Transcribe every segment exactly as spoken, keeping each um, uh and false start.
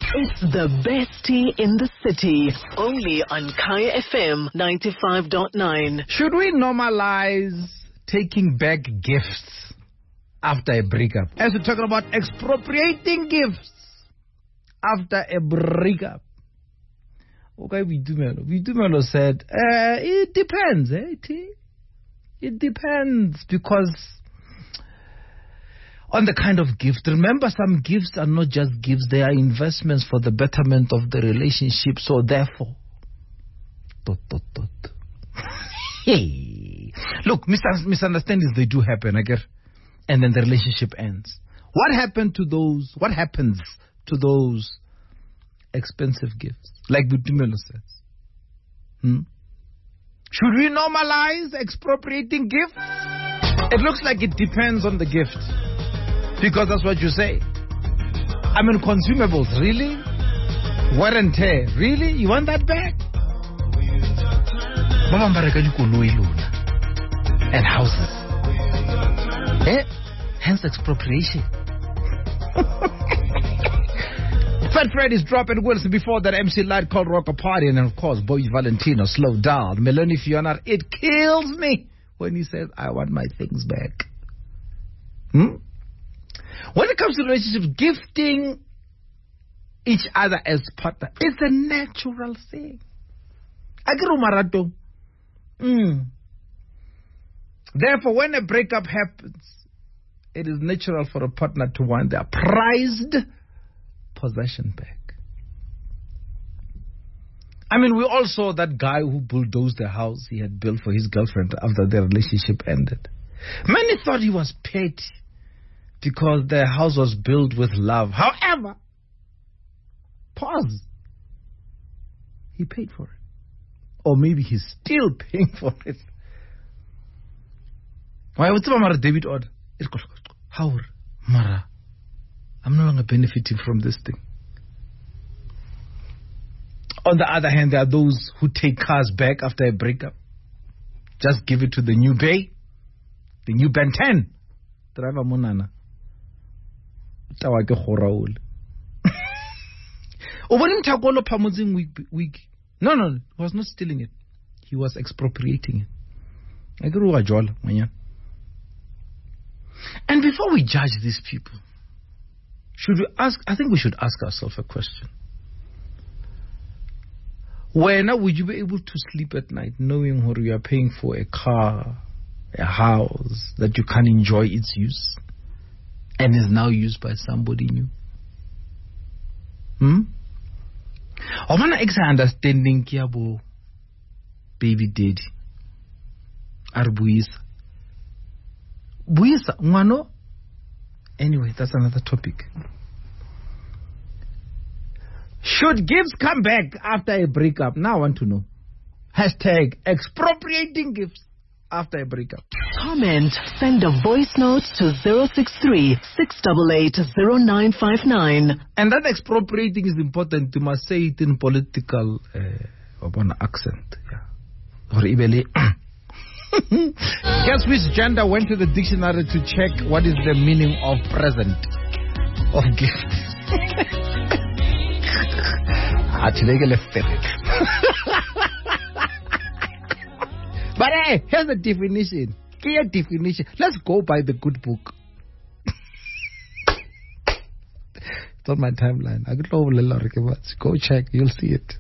It's the best tea in the city. Only on Kaya F M ninety-five point nine. Should we normalize taking back gifts after a breakup? As we're talking about expropriating gifts after a breakup. Okay, Vidumelo. Vidumelo said, uh, it depends, eh? T? It depends because on the kind of gift. Remember, some gifts are not just gifts, they are investments for the betterment of the relationship. So therefore, dot, dot, dot. Hey. Look, mis- misunderstandings, they do happen, I get, and then the relationship ends. What happened to those, what happens to those expensive gifts? Like Butumelo says. Hmm? Should we normalize expropriating gifts? It looks like it depends on the gift. Because that's what you say. I mean, consumables, really? Wear and tear, really? You want that back? And houses. Eh? Hence expropriation. Fat Fred is dropping Wilson. Before that, M C Light called Rock a Party. And of course, Boy Valentino, Slow Down. Melanie Fiona, it kills me when he says, I want my things back. Hmm? When it comes to relationships, gifting each other as partner, it's a natural thing. Agirumarato. Mm. Therefore, when a breakup happens, it is natural for a partner to want their prized possession back. I mean, we all saw that guy who bulldozed the house he had built for his girlfriend after their relationship ended. Many thought he was petty because their house was built with love. However, pause. He paid for it. Or maybe he's still paying for it. Why would David order? How? Mara. I'm no longer benefiting from this thing. On the other hand, there are those who take cars back after a breakup. Just give it to the new bay, the new Ben ten. Driver Monana. No, no, he was not stealing it. He was expropriating it. And before we judge these people, should we ask, I think we should ask ourselves a question. When would you be able to sleep at night knowing what you are paying for a car, a house, that you can't enjoy its use and is now used by somebody new? Hmm? I want to extra understanding kiabo baby daddy. Arbuisa. Buisa, ngwano. Anyway, that's another topic. Should gifts come back after a breakup? Now I want to know. Hashtag expropriating gifts after a breakup. Comment. Send a voice note to zero six three, six eight eight, zero nine five nine. And that expropriating is important. You must say it in political uh, accent. Yeah. Or ibele. Guess which gender went to the dictionary to check what is the meaning of present, of gift. But hey, here's the definition. Clear definition. Let's go by the good book. It's on my timeline. I could go check. You'll see it.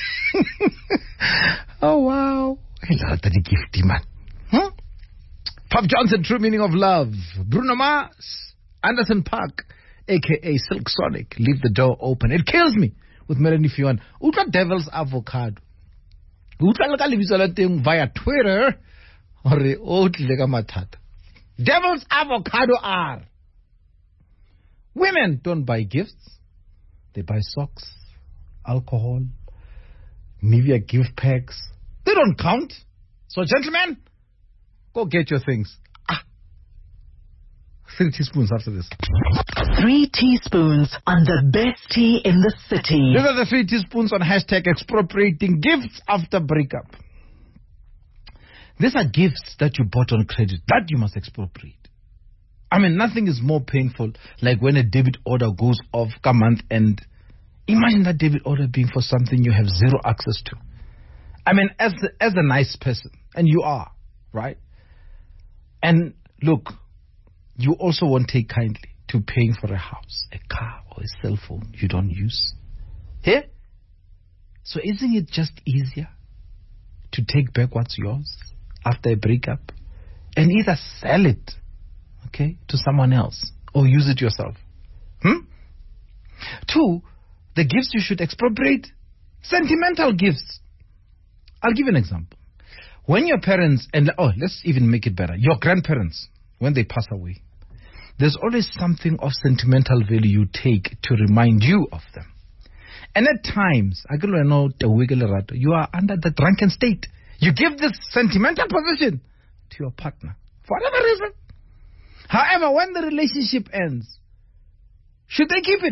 Oh wow. I love the gift, man. Huh? Pop Johnson, True Meaning of Love. Bruno Mars, Anderson Park, aka Silk Sonic, Leave the Door Open. It kills me with Melanie Fiona. Ultra Devil's Avocado. Ultra Localization via Twitter. Or the Devil's Avocado are. Women don't buy gifts. They buy socks, alcohol, Nivea gift packs. They don't count. So, gentlemen, go get your things. Ah. Three teaspoons after this. Three teaspoons on the best tea in the city. These are the three teaspoons on hashtag expropriating gifts after breakup. These are gifts that you bought on credit that you must expropriate. I mean, nothing is more painful like when a debit order goes off a month and Imagine that debit order being for something you have zero access to. I mean, as as a nice person, and you are, right? And look, you also won't take kindly to paying for a house, a car, or a cell phone you don't use. Here? So isn't it just easier to take back what's yours after a breakup and either sell it, okay, to someone else or use it yourself? Hmm? Two, the gifts you should expropriate, sentimental gifts. I'll give you an example. When your parents, and oh, let's even make it better, your grandparents, when they pass away, there's always something of sentimental value you take to remind you of them. And at times, you are under the drunken state. You give this sentimental position to your partner for whatever reason. However, when the relationship ends, should they keep it?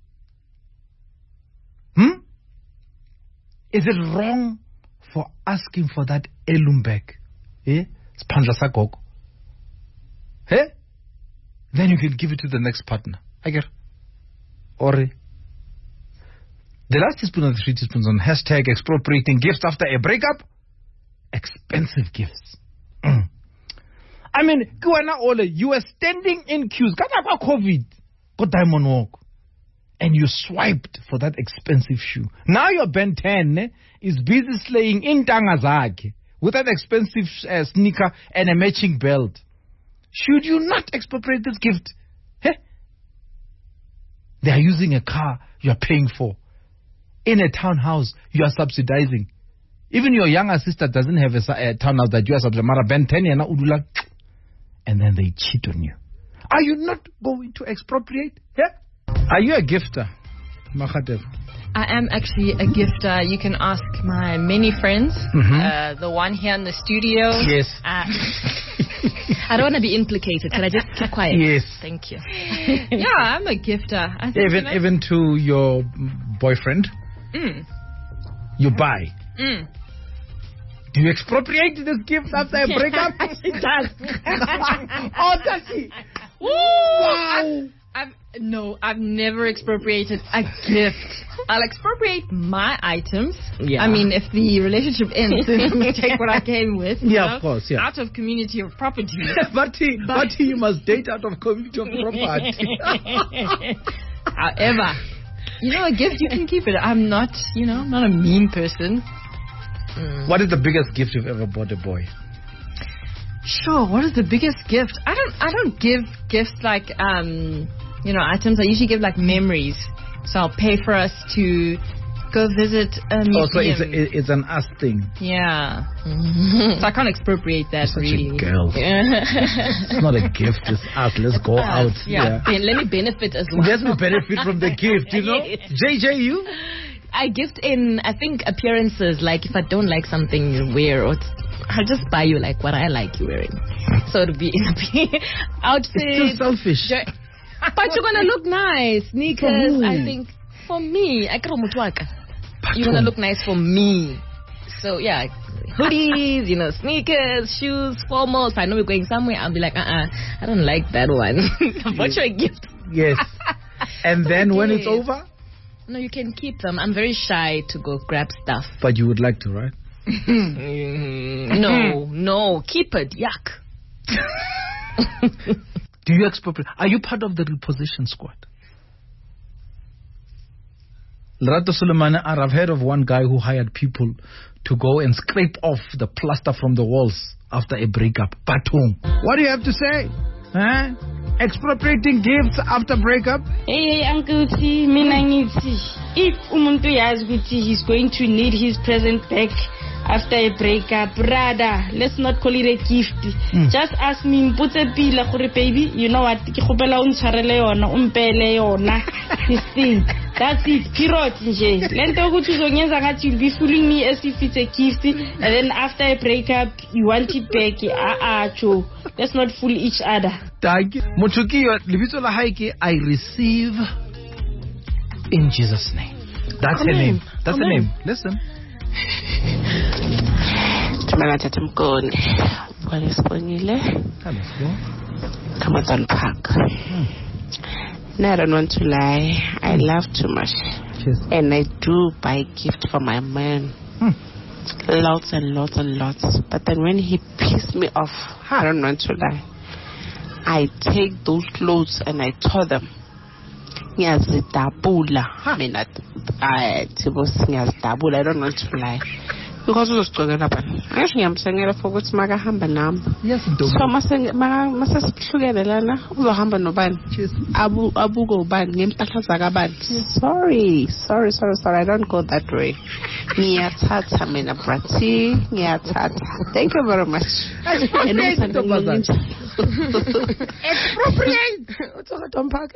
Hmm? Is it wrong for asking for that heirloom back? Eh? Eh? Then you can give it to the next partner. I get. Or the last teaspoon of the three teaspoons on hashtag expropriating gifts after a breakup. Expensive gifts. Mm. I mean, you were standing in queues. COVID. Got diamond walk. And you swiped for that expensive shoe. Now your Ben ten is busy slaying in Tangazaki with that expensive uh, sneaker and a matching belt. Should you not expropriate this gift? Hey? They are using a car you are paying for. In a townhouse you are subsidizing. Even your younger sister doesn't have a, a townhouse that you are subsidizing. And then they cheat on you. Are you not going to expropriate? Yeah? Are you a gifter, Makhatev? I am actually a gifter. You can ask my many friends. Mm-hmm. Uh, the one here in the studio. Yes. Uh, I don't want to be implicated. Can I just keep quiet? Yes. Thank you. Yeah, I'm a gifter. I think, even you know, even to your boyfriend? Mm. You buy? Mm. Do you expropriate this gift after a breakup? She does. Oh, does she? Woo! Wow. I've, no, I've never expropriated a gift. I'll expropriate my items. Yeah. I mean, if the relationship ends, then we take what I came with. Yeah, know, of course, yeah. Out of community of property. but, he, but, but you must date out of community of property. However, you know, a gift, you can keep it. I'm not, you know, not a mean person. Mm. What is the biggest gift you've ever bought a boy? Sure. What is the biggest gift? I don't. I don't give gifts like um, you know, items. I usually give like memories. So I'll pay for us to go visit a museum. Oh, so it's a, it's an us thing. Yeah. So I can't expropriate that. You're such really. a girl. It's not a gift. It's us. Let's go us, out. Yeah. yeah. Let me benefit as well. Let me benefit from the gift. You know, yes. J J, you. I gift in, I think, appearances. Like if I don't like something you wear, or I'll just buy you like what I like you wearing. So it'll be in a outfit. It's still selfish. But you're gonna look nice. Sneakers, I think, for me. You're gonna look nice for me. So yeah, hoodies, you know, sneakers, shoes, formals. If I know we're going somewhere, I'll be like, uh, uh I don't like that one. What's your gift? Yes. And then when it's over. No, you can keep them. I'm very shy to go grab stuff. But you would like to, right? No, no. Keep it. Yuck. Do you expropriate? Are you part of the repossession squad? Lerato Sulemane, I've heard of one guy who hired people to go and scrape off the plaster from the walls after a breakup. Batung. What do you have to say? Huh? Expropriating gifts after breakup? Hey, Uncle T, mina ngithi if umuntu yazi ukuthi he's going to need his present back after a breakup, rather let's not call it a gift. Mm. Just ask me, mputse pila gore baby, you know what? Ke gopela o ntshwarele yona, o mpele yona. This thing. That's it. Period nje. Lento ukuthi uzonyenza ngathi you'll be fooling me as if it's a gift, and then after a breakup you want it back. Ah ah, cho. Let's not fool each other. Thank you. Mochuki, libitso la haike, I receive in Jesus' name. That's her name. That's her name. Listen. Tata Mkone. What is Bonile? Come on, Park. No, I don't want to lie. I laugh too much. Cheers. And I do buy gift for my man. Hmm. Lots and lots and lots. But then when he pissed me off, I don't want to lie, I take those clothes and I tore them. Ngiyazidabula. I mean, I don't want to lie. Because uzosicokela bani ngisho ngiyamsengela for ukuthi makahamba nami yes ntombi so masenge masasihlukene lana uzohamba nobani abu abuko ubani ngempahla zakabani sorry sorry sorry sorry I don't go that way ngiyathatha mina brati ngiyathatha thank you very much expropriate uthoka dompake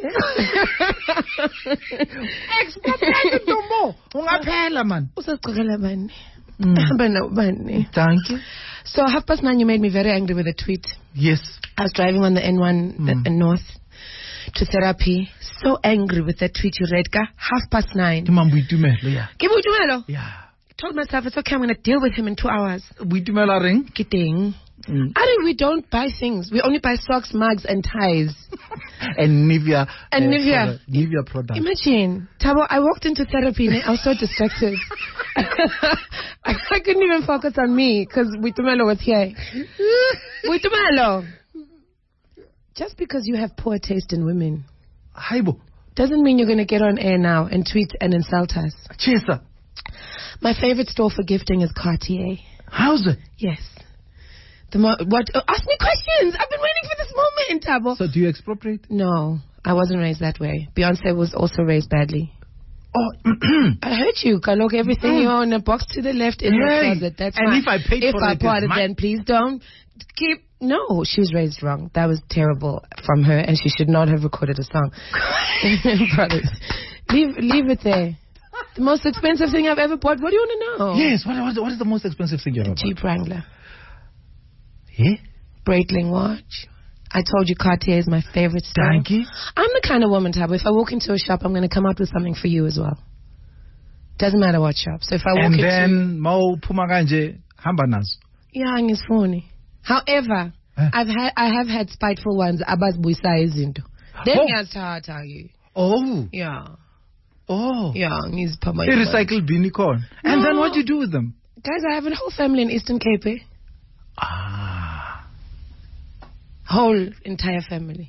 expropriate ntombo ungaphela man usicokela bani Mm. Thank you. So half past nine, you made me very angry with a tweet. Yes. I was driving on the N one mm. uh, north to therapy. So angry with that tweet you read. Half past nine. Yeah. Yeah. Told myself it's okay. I'm going to deal with him in two hours. Ring. Kidding. Mm. I mean, we don't buy things. We only buy socks, mugs, and ties. and Nivea. And uh, Nivea. Product, Nivea products. Imagine, Tabo, I walked into therapy and I was so distracted. I, I couldn't even focus on me because Witumelo was here. Witumelo. Just because you have poor taste in women Haibo. doesn't mean you're going to get on air now and tweet and insult us. Chesa. My favorite store for gifting is Cartier. How's it? Yes. The mo- what? Uh, ask me questions. I've been waiting for this moment, Tabo. So do you expropriate? No, I wasn't raised that way. Beyonce was also raised badly. Oh, I heard you. Kalok, everything mm. you own, a box to the left in the closet. That's and fine. if I paid if for I it, bought it, my- then please don't keep. No, she was raised wrong. That was terrible from her, and she should not have recorded a song. Brothers, leave leave it there. The most expensive thing I've ever bought. What do you want to know? Yes. What, what, what is the most expensive thing you ever bought? Jeep Wrangler. Yeah? Breitling watch. I told you Cartier is my favorite store. Thank you. I'm the kind of woman, Tabo, if I walk into a shop, I'm going to come out with something for you as well. Doesn't matter what shop. So if I walk and into... And then, Mo Pumaganje, Hambanazo. Yeah, it's funny. However, huh? I've had, I have had spiteful ones. Abaz Buisa izinto. Then you. Oh. Yeah. Oh. Yeah, he's Pama. They recycled beanie corn. No. And then what do you do with them? Guys, I have a whole family in Eastern Cape. Eh? Ah. Whole entire family.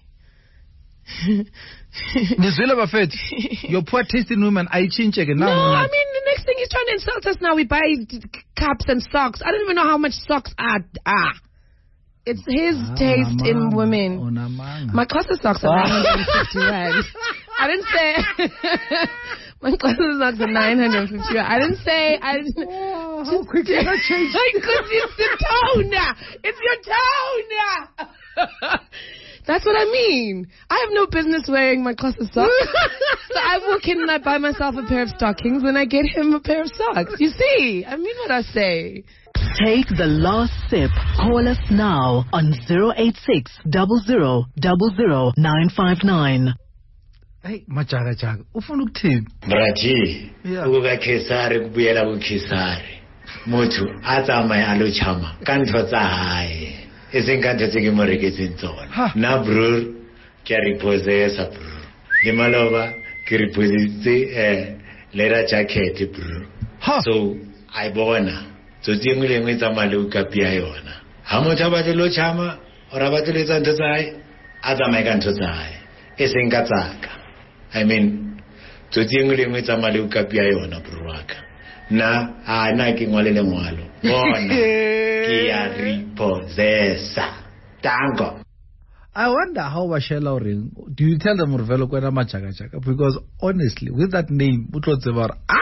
Your poor taste in women, I change again. No, I mean, the next thing he's trying to insult us now. We buy caps and socks. I don't even know how much socks are. Ah. It's his ah, taste man. in women. Oh, my Xhosa socks are nine hundred fifty rand. I didn't say... My Xhosa socks are nine hundred fifty rand. I didn't say... I didn't... Oh, how quickly that changed. Because it's the tone. It's your tone. That's what I mean. I have no business wearing my Xhosa socks. So I walk in and I buy myself a pair of stockings and I get him a pair of socks. You see? I mean what I say. Take the last sip. Call us now on zero eight six, zero zero zero zero nine five nine. Hey, machaga chaga. Ufuna ukuthini? Braji. Ukuba Kesari kubuyela ku Kesari. Motho a tsamaya a lo chama. Ka ntho tsa hae. E seng ka ntho tse ke mo reketseng tsona. Na bro ke repossessa bro. Le maloba ke repossitse eh leather jacket bro. So I bona. So tsengwe le ngwe tsa male o kapia yona ha motho ba tlo chama ora ba tlo tsa ntho tsa hae a tsamaya ka ntho tsa hae e seng ka tsaka. I mean so tsengwe le ngwe tsa male o kapia yona brwaka na a na ke ngwale le ngwalo bona ke ya repossessa tango. I wonder how Washela ring. Do you tell them Murvelo kwena machaga chaga? Because honestly, with that name, utlotse ba ah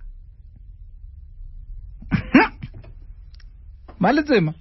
Maletsema.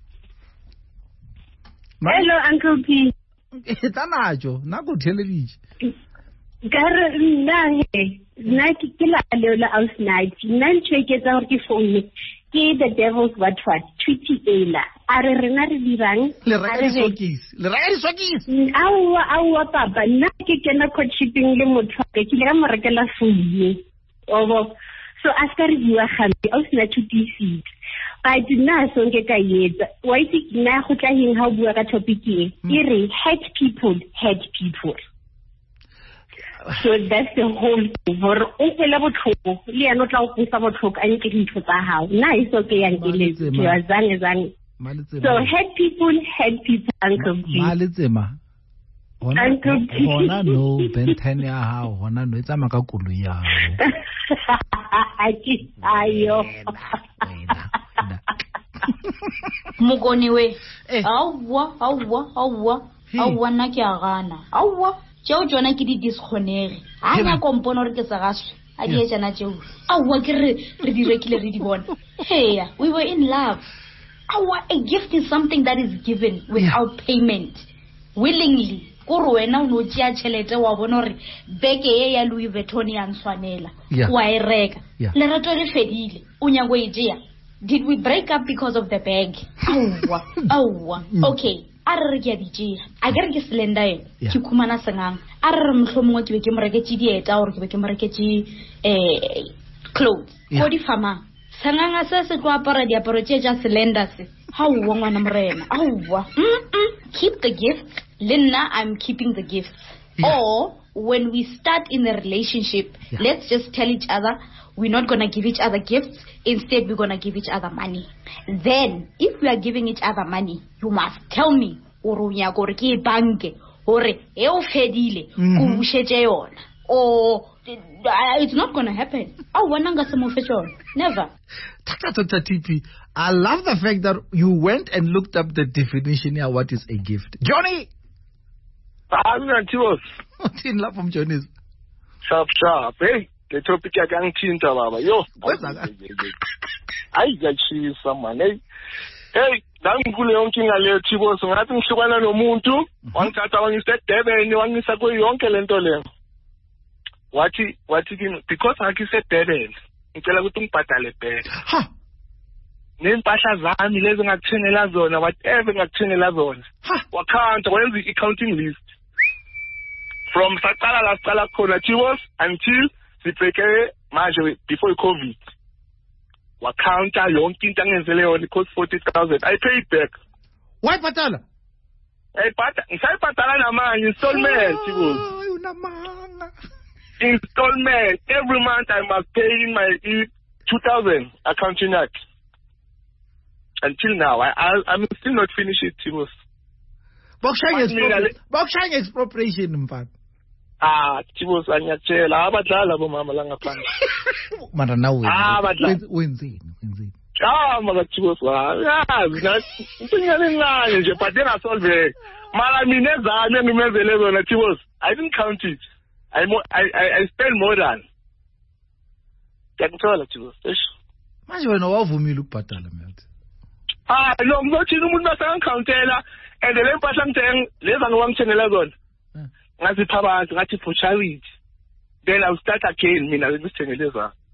Hello, Uncle P. Tanajo, nago television. Gar na he, na ki kila leola aus night. Nan cheke za orki phone. Ke the devil's what what tweety ela. Are rena re dirang? Le rega sokis. Le rega sokis. Awa awa papa, na ke kena ko shipping le motho ke ke le mo rekela phone. Obo. So after review a gambi aus na tweety. I did not so get a yet. Why think now who trying how we are topic here? Hate people, hate people. So that's the whole thing. For uphela botlhoko le yana tla go pusa botlhoko a nke dintho tsa hao. Na is okay yankile. Ya zange zange. So head people, head people, Uncle G. Malitsema. Uncle G. Hona no benten ya hao, hona no itsa makakulu ya hao. Aki ayo. Mugoni we. Awa, awa, awa. Awa na ke a gana. Awa. Tšeo tsona ke di disconnege. A nya kompono re ke sa gaswe. A di etsana tšeo. Awa ke re re di rekile re di bona. Hey, we were in love. Awa, a gift is something that is given without yeah. payment. Willingly. Koro wena uno tšea tšhelete wa bona re beke ye ya Louis Vuitton ya nswanela. Wa e reka. Lerato le fedile. O nyago e tšea. Did we break up because of the bag? Awa, awa. Okay. Arre ke a di tšea. A ke re ke slender e. Ke khumana sengang. Arre mohlomongwe ke be ke mo reketse dieta or ke be ke mo reketse eh clothes. Ko di fama. Sanganga se se tlo apara diaparo tše tša slender se. How ngwana morena. Awa. Keep the gifts. Lena, I'm keeping the gifts. Yeah. Or when we start in a relationship, yeah. let's just tell each other we're not going to give each other gifts. Instead, we're going to give each other money. Then, if we are giving each other money, you must tell me, or it's not going to happen. Oh, never. I love the fact that you went and looked up the definition of what is a gift. Johnny! I'm not sure. What's in love from Johnny's? Sharp, sharp. Hey, the topic I can't change. Yo, I got you someone. Hey, hey, Dangule Yonking, I let you was nothing to one no moon too. One cat on you said, Debe, and one is a good uncle and Tole. What he, what he, because I said, Debe, until I would think Patale. Ha! Name Pasha Zan, living at Chinela Zone, whatever at Chinela Zone. What can't, where's the accounting list? From Satala La Sala Konativos until the Precare Marjorie before COVID. What count a long Tintang and Zele only cost forty thousand. I paid back. Why Patala? Hey, Patala, inside Patala, man, installment. Oh, installment. Every month I must pay in my two thousand accounting act. Until now, I, I, I'm still not finished it, Tibos. Boxing expropriation, in fact. Ah, Tibos, and Yachela, Abadala, Mama Langapang. Marana, ah, but wins it. Ah, Mother Tibos, yeah, that's something but then I solved it. Malamineza, I remember the level of Tibos. I didn't count it. I, I, I spent more than. Can't tell it, Tibos. Imagine how you look Patala, mate. Ah, no, I'm not in the Mutasan Countella, and the Lempa something, less than one channel eleven. As the Papa has got it for charity. Then I'll start again, mean, I'll be saying it.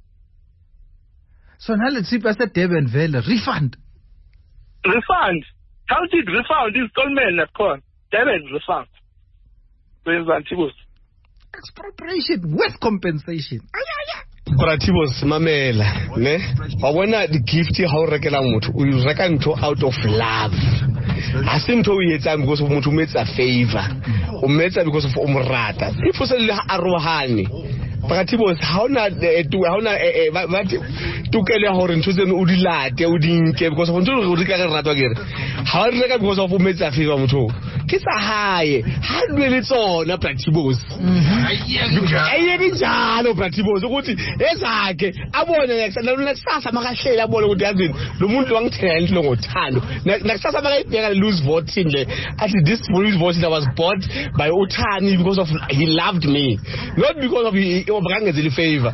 So now let's see, Pastor Deben Vela, refund. Refund? How did refund? This called men, of course. Deben, refund. Where's Antibus? Expropriation with compensation. Koratibos mamela ne wa bona the gift ha o rekela motho o reka ntho out of love a se ntho o etsa because of motho o metsa favor o metsa because of o morata if o se le arohane Koratibos ha ona tu ha ona ba tukele hore ntho tseno o di late o di nke because of ntho o reka ka ratwa kere ha o reka because of o metsa favor motho ke sa hae ha le le tsona Koratibos aye di jalo Koratibos ukuthi ezake abone nakusasa makahlela abone ukuthi yazini lo muntu wangithela into ngothando nakusasa makayibheka lose vote nje athi this lose vote that was bought by uthani because of he loved me not because of he obangenzele favor.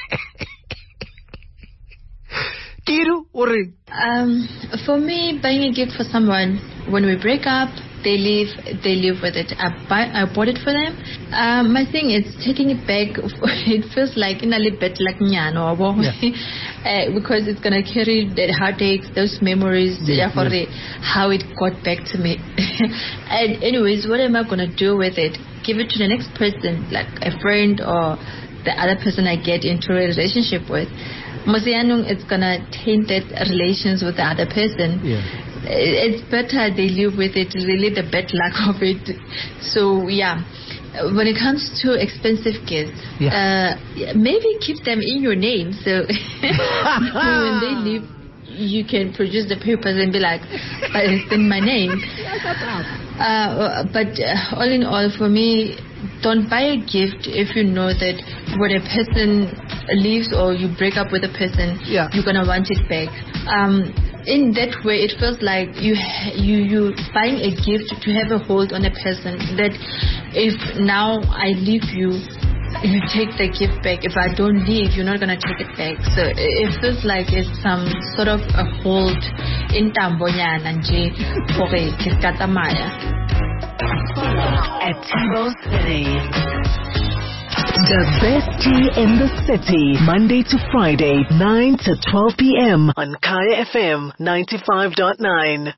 Kiru or um for me, buying a gift for someone when we break up, they live they live with it. I buy I bought it for them. Um, my thing is taking it back. It feels like in a little bit like nyano, uh, because it's gonna carry the heartaches, those memories, yeah, for yeah. the, how it got back to me. And anyways, what am I gonna do with it? Give it to the next person, like a friend or the other person I get into a relationship with. Mosianung, it's gonna taint that relations with the other person. Yeah. It's better they live with it, really the bad luck of it. So yeah, when it comes to expensive gifts, yeah. uh, maybe keep them in your name. So when they leave, you can produce the papers and be like, it's in my name. Uh, but uh, all in all, for me, don't buy a gift if you know that when a person leaves or you break up with a person, yeah. you're gonna want it back. Um, in that way, it feels like you you you buying a gift to have a hold on a person. That if now I leave you, you take the gift back. If I don't leave, you're not gonna take it back. So it feels like it's some sort of a hold in tambonyana nje okay kiskatamaya. At Tibo's City, the best tea in the city, Monday to Friday, nine to twelve p.m. on Kaya F M ninety-five point nine.